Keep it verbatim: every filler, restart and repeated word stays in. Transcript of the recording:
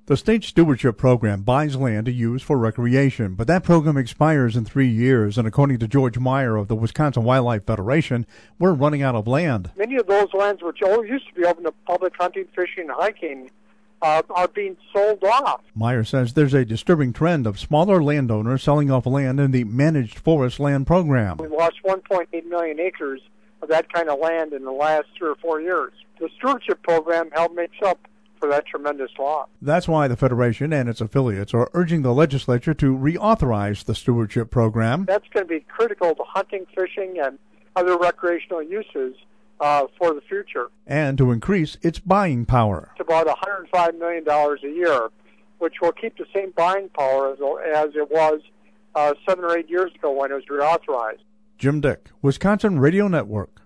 The state stewardship program buys land to use for recreation, but that program expires in three years, and according to George Meyer of the Wisconsin Wildlife Federation, we're running out of land. Many of those lands, which all used to be open to public hunting, fishing, and hiking, uh, are being sold off. Meyer says there's a disturbing trend of smaller landowners selling off land in the managed forest land program. We've lost one point eight million acres of that kind of land in the last three or four years. The stewardship program helped makes up for that tremendous loss. That's why the Federation and its affiliates are urging the legislature to reauthorize the stewardship program. That's going to be critical to hunting, fishing, and other recreational uses uh, for the future. And to increase its buying power. It's about one hundred five million dollars a year, which will keep the same buying power as, as it was uh, seven or eight years ago when it was reauthorized. Jim Dick, Wisconsin Radio Network.